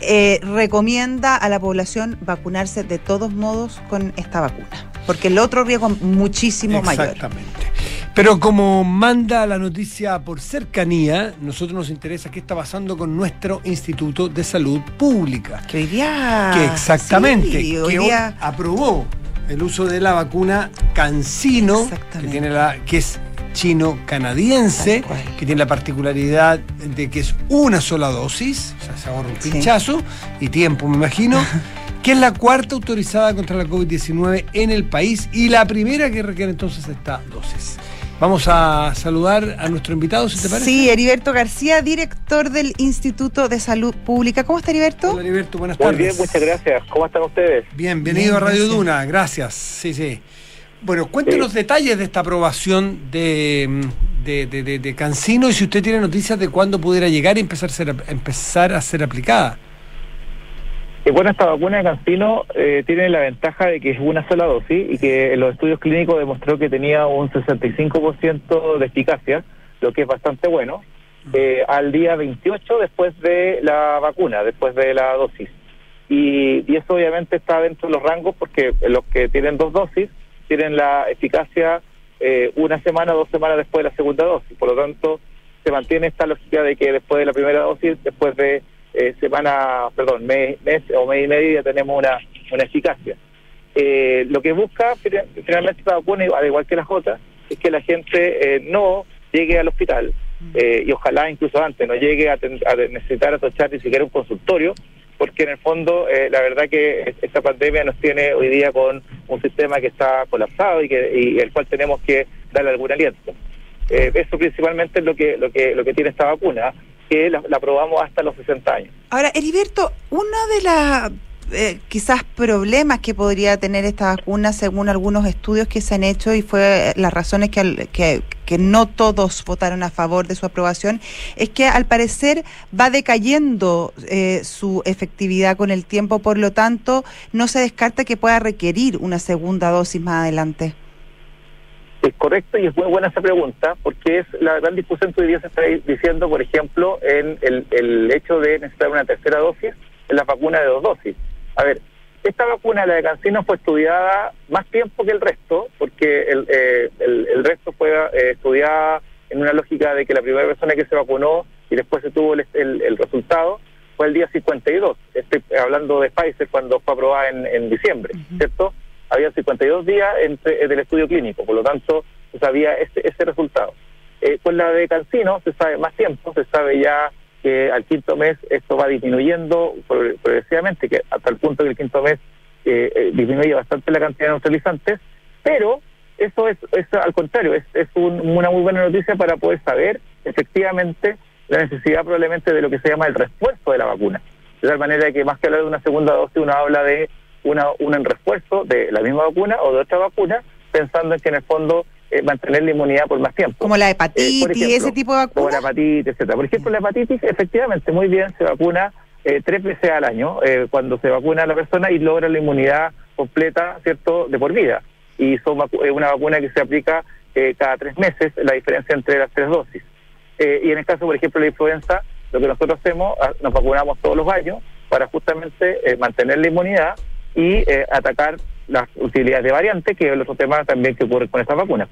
recomienda a la población vacunarse de todos modos con esta vacuna, porque el otro riesgo es muchísimo mayor. Exactamente. Pero como manda la noticia por cercanía, nosotros nos interesa qué está pasando con nuestro Instituto de Salud Pública. Que hoy día... Que exactamente, sí, hoy que día aprobó el uso de la vacuna CanSino, que es chino-canadiense, que tiene la particularidad de que es una sola dosis, o sea, se ahorra un pinchazo y tiempo, me imagino, que es la cuarta autorizada contra la COVID-19 en el país y la primera que requiere entonces esta dosis. Vamos a saludar a nuestro invitado, si te parece. Sí, Heriberto García, director del Instituto de Salud Pública. ¿Cómo está, Heriberto? Hola, Heriberto, buenas tardes. Muy bien, muchas gracias. ¿Cómo están ustedes? Bienvenido a Radio Duna, gracias. Sí. Bueno, cuéntenos detalles de esta aprobación de CanSino y si usted tiene noticias de cuándo pudiera llegar y empezar a ser aplicada. Bueno, esta vacuna de CanSino tiene la ventaja de que es una sola dosis y que en los estudios clínicos demostró que tenía un 65% de eficacia, lo que es bastante bueno, al día 28 después de la vacuna, después de la dosis. Y eso obviamente está dentro de los rangos porque los que tienen 2 dosis tienen la eficacia 1 semana, 2 semanas después de la segunda dosis. Por lo tanto, se mantiene esta lógica de que después de la primera dosis, después de mes o mes y medio ya tenemos una eficacia. Lo que busca finalmente esta vacuna, al igual que las otras, es que la gente no llegue al hospital y ojalá incluso antes no llegue a necesitar atochar ni siquiera un consultorio, porque en el fondo la verdad que esta pandemia nos tiene hoy día con un sistema que está colapsado y el cual tenemos que darle algún aliento. Eso principalmente es lo que tiene esta vacuna, que la aprobamos hasta los 60 años. Ahora, Heriberto, uno de las quizás problemas que podría tener esta vacuna, según algunos estudios que se han hecho, y fue las razones que no todos votaron a favor de su aprobación, es que al parecer va decayendo su efectividad con el tiempo, por lo tanto, no se descarta que pueda requerir una segunda dosis más adelante. Es correcto y es muy buena esa pregunta, porque es la gran discusión que hoy día se está diciendo, por ejemplo, en el hecho de necesitar una tercera dosis en la vacuna de 2 dosis. A ver, esta vacuna, la de CanSino, fue estudiada más tiempo que el resto, porque el resto fue estudiada en una lógica de que la primera persona que se vacunó y después se tuvo el resultado fue el día 52. Estoy hablando de Pfizer cuando fue aprobada en diciembre, ¿cierto? Había 52 días del estudio clínico, por lo tanto se sabía ese resultado. Con la de CanSino se sabe más tiempo, se sabe ya que al 5º mes esto va disminuyendo progresivamente, que hasta el punto que el 5º mes disminuye bastante la cantidad de neutralizantes, pero eso es al contrario, es una muy buena noticia para poder saber efectivamente la necesidad probablemente de lo que se llama el refuerzo de la vacuna. De tal manera que más que hablar de una segunda dosis, uno habla de un refuerzo de la misma vacuna o de otra vacuna, pensando en que en el fondo mantener la inmunidad por más tiempo. Como la hepatitis, por ejemplo, ese tipo de vacunas. Como la hepatitis, etcétera. Por ejemplo, la hepatitis, efectivamente, muy bien, se vacuna 3 veces al año, cuando se vacuna a la persona y logra la inmunidad completa, ¿cierto?, de por vida. Y son una vacuna que se aplica cada 3 meses, la diferencia entre las 3 dosis. Y en el caso, por ejemplo, de la influenza, lo que nosotros hacemos, nos vacunamos todos los años para justamente mantener la inmunidad y atacar las utilidades de variantes, que es el otro tema también que ocurre con esta vacuna.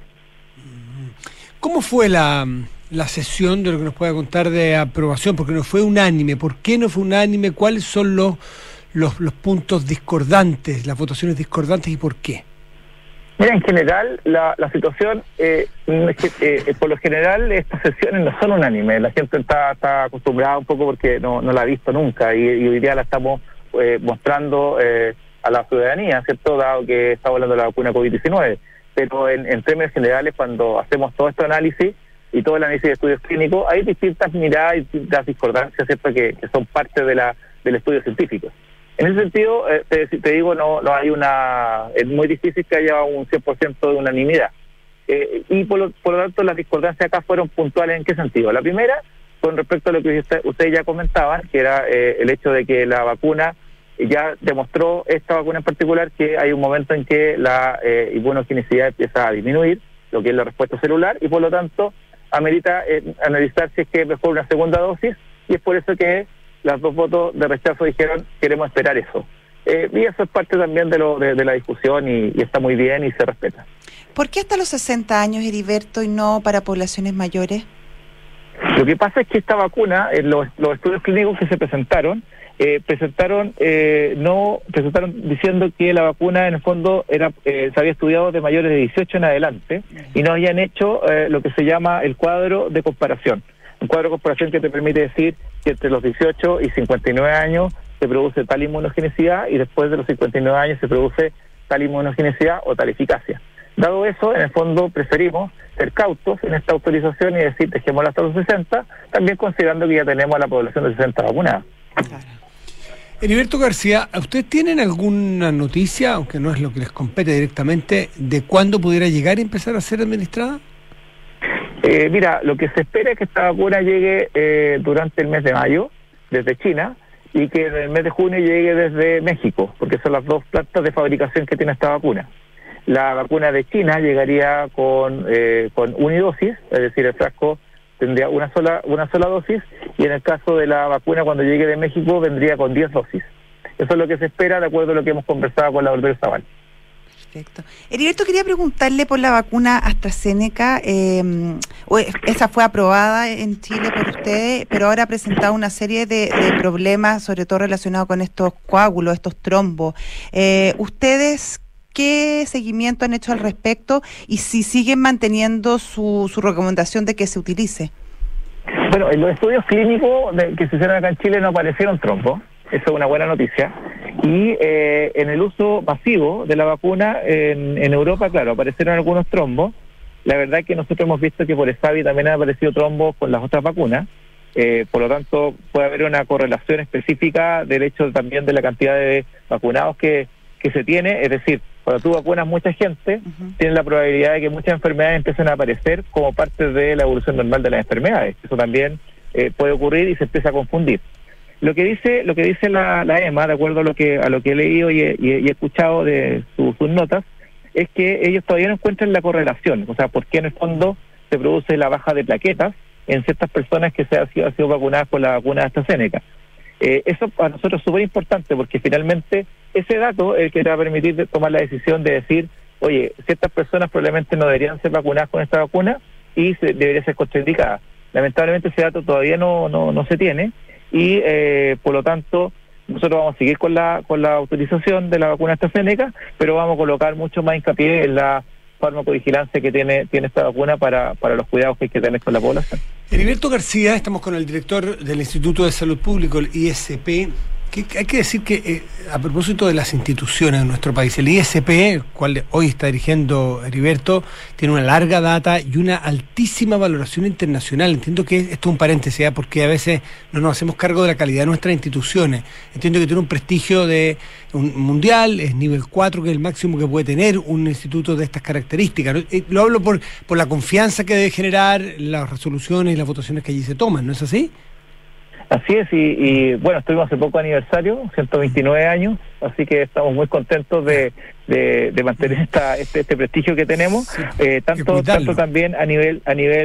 ¿Cómo fue la sesión, de lo que nos pueda contar, de aprobación? Porque no fue unánime. ¿Por qué no fue unánime? ¿Cuáles son los puntos discordantes, las votaciones discordantes y por qué? Mira, en general, la situación es que por lo general estas sesiones no son unánimes. La gente está acostumbrada un poco porque no la ha visto nunca y hoy día la estamos mostrando a la ciudadanía, ¿cierto?, dado que estamos hablando de la vacuna COVID-19. Pero en términos generales, cuando hacemos todo este análisis y todo el análisis de estudios clínicos, hay distintas miradas y distintas discordancias, ¿cierto?, que son parte del estudio científico. En ese sentido, te digo, no hay es muy difícil que haya un 100% de unanimidad. Y por lo tanto, las discordancias acá fueron puntuales. ¿En qué sentido? La primera, con respecto a lo que ustedes ya comentaban, que era el hecho de que la vacuna ya demostró, esta vacuna en particular, que hay un momento en que la inmunogenicidad empieza a disminuir, lo que es la respuesta celular, y por lo tanto amerita analizar si es que es mejor una segunda dosis, y es por eso que las 2 votos de rechazo dijeron queremos esperar eso. Y eso es parte también de la discusión y está muy bien y se respeta. ¿Por qué hasta los 60 años, Heriberto, y no para poblaciones mayores? Lo que pasa es que esta vacuna, los estudios clínicos que se presentaron diciendo que la vacuna en el fondo se había estudiado de mayores de 18 en adelante y no habían hecho lo que se llama el cuadro de comparación. Un cuadro de comparación que te permite decir que entre los 18 y 59 años se produce tal inmunogenicidad y después de los 59 años se produce tal inmunogenicidad o tal eficacia. Dado eso, en el fondo preferimos ser cautos en esta autorización y decir dejémosla hasta los 60, también considerando que ya tenemos a la población de 60 vacunada. Claro. Heriberto García, ¿ustedes tienen alguna noticia, aunque no es lo que les compete directamente, de cuándo pudiera llegar y empezar a ser administrada? Mira, lo que se espera es que esta vacuna llegue durante el mes de mayo, desde China, y que en el mes de junio llegue desde México, porque son las 2 plantas de fabricación que tiene esta vacuna. La vacuna de China llegaría con unidosis, es decir, el frasco tendría una sola dosis, y en el caso de la vacuna cuando llegue de México vendría con 10 dosis. Eso es lo que se espera de acuerdo a lo que hemos conversado con la doctora Zaval. Perfecto. Heriberto, quería preguntarle por la vacuna AstraZeneca. Esa fue aprobada en Chile por ustedes, pero ahora ha presentado una serie de problemas, sobre todo relacionados con estos coágulos, estos trombos. ¿Ustedes qué seguimiento han hecho al respecto y si siguen manteniendo su recomendación de que se utilice? Bueno, en los estudios clínicos que se hicieron acá en Chile no aparecieron trombos. Eso es una buena noticia. Y en el uso masivo de la vacuna en Europa, claro, aparecieron algunos trombos. La verdad es que nosotros hemos visto que por ESAVI también han aparecido trombos con las otras vacunas. Por lo tanto, puede haber una correlación específica del hecho también de la cantidad de vacunados que se tiene. Es decir, cuando tú vacunas mucha gente, tienes la probabilidad de que muchas enfermedades empiecen a aparecer como parte de la evolución normal de las enfermedades. Eso también puede ocurrir y se empieza a confundir. Lo que dice la EMA, de acuerdo a lo que he leído y he escuchado de sus notas, es que ellos todavía no encuentran la correlación, o sea, por qué en el fondo se produce la baja de plaquetas en ciertas personas que han sido vacunadas con la vacuna de AstraZeneca. Eso para nosotros es súper importante porque finalmente ese dato es el que te va a permitir tomar la decisión de decir, oye, ciertas personas probablemente no deberían ser vacunadas con esta vacuna y debería ser contraindicada. Lamentablemente ese dato todavía no se tiene. Y por lo tanto nosotros vamos a seguir con la autorización de la vacuna AstraZeneca, pero vamos a colocar mucho más hincapié en la farmacovigilancia que tiene esta vacuna para los cuidados que hay que tener con la población. Heriberto García, estamos con el director del Instituto de Salud Pública, el ISP. Que hay que decir que a propósito de las instituciones de nuestro país, el ISP, el cual hoy está dirigiendo Heriberto, tiene una larga data y una altísima valoración internacional. Entiendo que esto es un paréntesis, porque a veces no nos hacemos cargo de la calidad de nuestras instituciones. Entiendo que tiene un prestigio de un mundial, es nivel 4, que es el máximo que puede tener un instituto de estas características, ¿no? Lo hablo por la confianza que debe generar las resoluciones y las votaciones que allí se toman, ¿no es así? Así es, y bueno, estuvimos hace poco aniversario, 129 años, así que estamos muy contentos de mantener este prestigio que tenemos, tanto también a nivel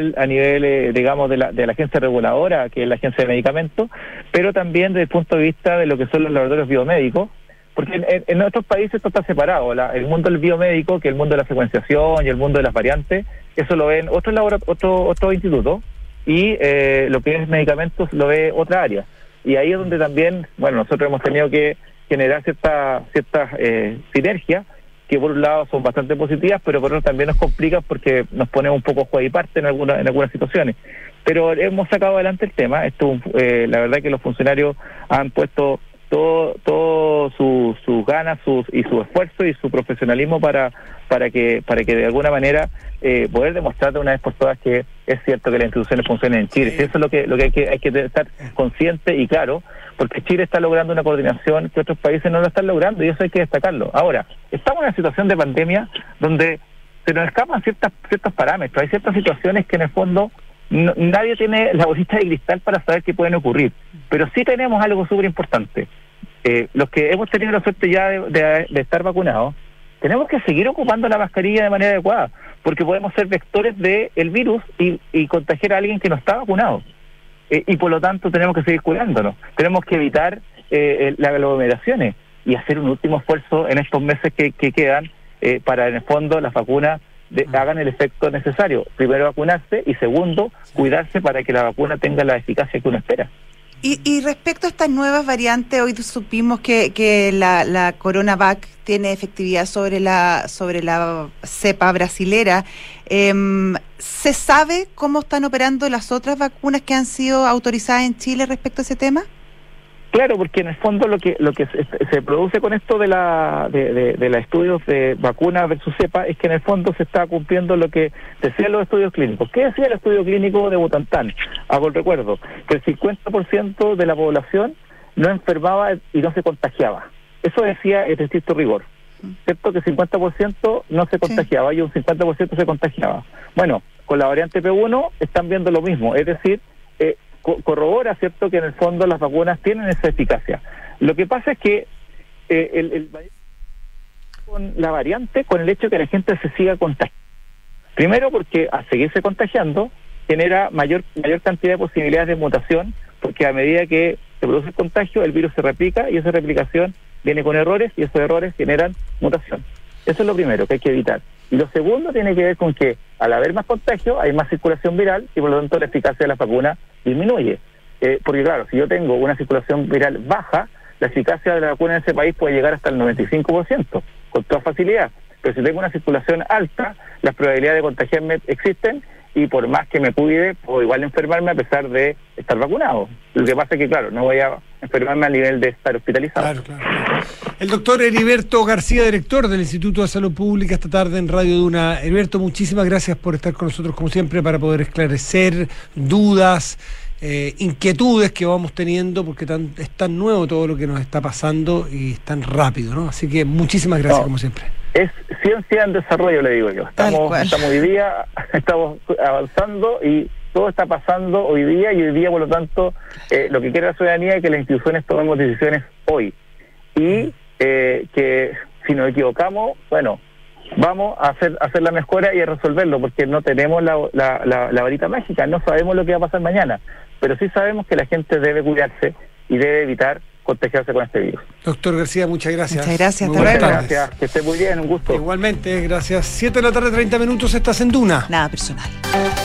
digamos de la agencia reguladora, que es la Agencia de Medicamentos, pero también desde el punto de vista de lo que son los laboratorios biomédicos, porque en otros países esto está separado, el mundo del biomédico, que es el mundo de la secuenciación y el mundo de las variantes, eso lo ven otros institutos, y lo que es medicamentos lo ve otra área. Y ahí es donde también, bueno, nosotros hemos tenido que generar ciertas sinergias, que por un lado son bastante positivas, pero por otro también nos complican porque nos ponemos un poco juego y parte en algunas situaciones. Pero hemos sacado adelante el tema. La verdad que los funcionarios han puesto todo sus ganas y su esfuerzo y su profesionalismo para que de alguna manera poder demostrar de una vez por todas que es cierto que las instituciones funcionan en Chile. Eso es lo que hay que estar consciente y claro, porque Chile está logrando una coordinación que otros países no lo están logrando y eso hay que destacarlo. Ahora, estamos en una situación de pandemia donde se nos escapan ciertos parámetros. Hay ciertas situaciones que en el fondo nadie tiene la bolita de cristal para saber qué pueden ocurrir, pero sí tenemos algo súper importante. Los que hemos tenido la suerte ya de estar vacunados, tenemos que seguir ocupando la mascarilla de manera adecuada, porque podemos ser vectores del virus y contagiar a alguien que no está vacunado. y por lo tanto tenemos que seguir cuidándonos. Tenemos que evitar las aglomeraciones y hacer un último esfuerzo en estos meses que quedan para, en el fondo, las vacunas hagan el efecto necesario. Primero, vacunarse, y segundo, cuidarse para que la vacuna tenga la eficacia que uno espera. Y respecto a estas nuevas variantes, hoy supimos que la CoronaVac tiene efectividad sobre la cepa brasilera. ¿Se sabe cómo están operando las otras vacunas que han sido autorizadas en Chile respecto a ese tema? Claro, porque en el fondo lo que se produce con esto de los estudios de vacunas versus cepa es que en el fondo se está cumpliendo lo que decían los estudios clínicos. ¿Qué decía el estudio clínico de Butantan? Hago el recuerdo, que el 50% de la población no enfermaba y no se contagiaba. Eso decía el estricto rigor, ¿cierto? Que el 50% no se contagiaba y un 50% se contagiaba. Bueno, con la variante P1 están viendo lo mismo, es decir, corrobora, ¿cierto?, que en el fondo las vacunas tienen esa eficacia. Lo que pasa es que con la variante, con el hecho de que la gente se siga contagiando. Primero, porque al seguirse contagiando genera mayor cantidad de posibilidades de mutación, porque a medida que se produce el contagio, el virus se replica y esa replicación viene con errores y esos errores generan mutación. Eso es lo primero que hay que evitar. Y lo segundo tiene que ver con que al haber más contagio hay más circulación viral y por lo tanto la eficacia de la vacuna disminuye. Porque claro, si yo tengo una circulación viral baja, la eficacia de la vacuna en ese país puede llegar hasta el 95%, con toda facilidad. Pero si tengo una circulación alta, las probabilidades de contagiarme existen y por más que me cuide, puedo igual enfermarme a pesar de estar vacunado. Lo que pasa es que, claro, no voy a enfermarme a nivel de estar hospitalizado. Claro. El doctor Heriberto García, director del Instituto de Salud Pública, esta tarde en Radio Duna. Heriberto, muchísimas gracias por estar con nosotros, como siempre, para poder esclarecer dudas, inquietudes que vamos teniendo, porque es tan nuevo todo lo que nos está pasando y es tan rápido, ¿no? Así que muchísimas gracias, como siempre. Es ciencia en desarrollo, le digo yo. Estamos hoy día, estamos avanzando y todo está pasando hoy día, y hoy día, por lo tanto, lo que quiere la ciudadanía es que las instituciones tomemos decisiones hoy. Y que si nos equivocamos, bueno, vamos a hacer la mejora y a resolverlo, porque no tenemos la varita mágica, no sabemos lo que va a pasar mañana, pero sí sabemos que la gente debe cuidarse y debe evitar contagiarse con este virus. Doctor García, muchas gracias. Muchas gracias, Muchas gracias, que esté muy bien, un gusto. Igualmente, gracias. 7 de la tarde, 30 minutos, estás en Duna. Nada personal.